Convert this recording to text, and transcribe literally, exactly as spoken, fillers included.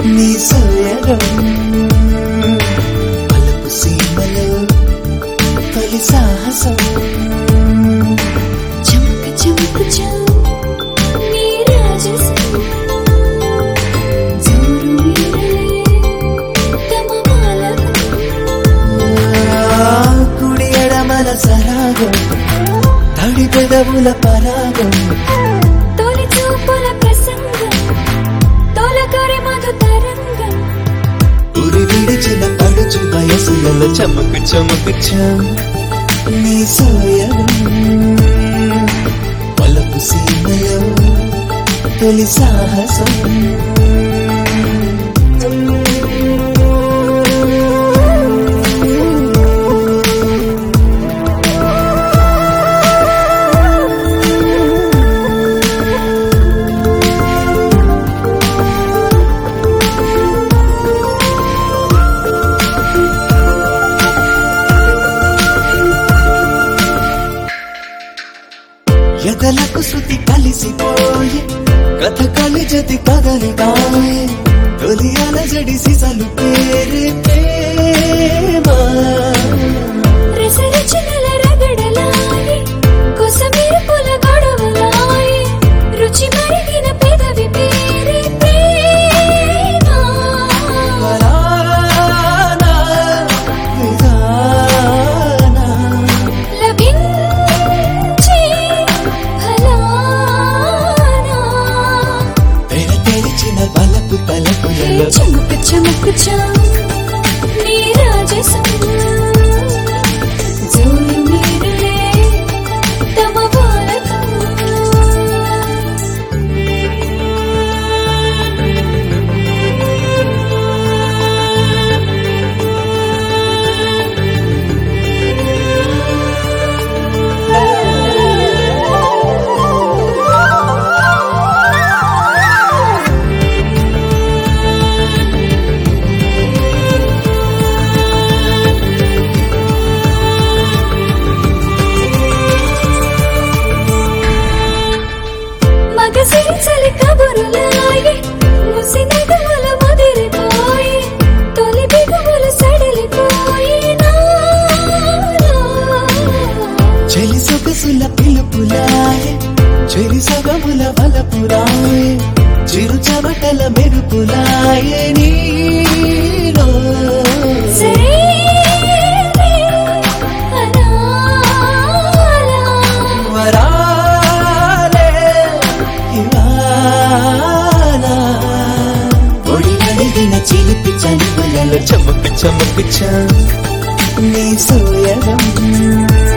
నీ సోయగం పలుపు సీమలో తొలి సాహసం చమక చమక చం నీ రాజసం జోరు మీరలే తమ మాలకం కుడి ఎడమల సరాగం తడి పెదవుల పరాగం తొలి చూపుల ప్రసంగం తొలకరి మధు తరంగం ఉరి విడిచిన పడుచు వయసులలో చమకు చమకు చం నీ సోయగం పలుపు సీమలో తొలి సాహసం ఎదలకు శృతి కలిసిపోయి కథ కలిజతి కదలిగాయే తొలి అలజడి సిసలు పేరే ప్రేమ రసరచనల రగడలాయి కొసమెరుపుల గొడవలాయి రుచి మరిగిన పెదవి పేరే ప్రేమ వరానా విధానా లభించే ఫలానా తెర తెరిచిన వలపు తలపులలో చమక చమక చం నీ రాజసం జోరు మీరలే తమ బాలకం మగసిరిచలి కబురులాయి ముసినగముల ముదిరిపోయి తొలి బిగువులు సడలిపోయి నాలో చెలి సొగసుల పిలుపులాయే చెలి సగముల వలపురాయే చిరు చెమటల మెరుపులాయే నీలో సరేలే అనాలా వరాలే ఇవాళ ఒడి నలిగిన చిలిపి చనువులలో చమకు చమకు చం నీ సోయగం